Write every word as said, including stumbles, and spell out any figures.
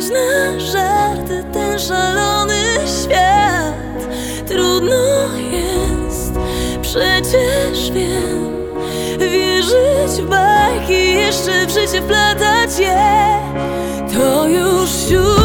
grać na żarty ten szalony świat. Trudno jest, przecież wiem, wierzyć w bajki, jeszcze w życie wplatać je. To już siódmy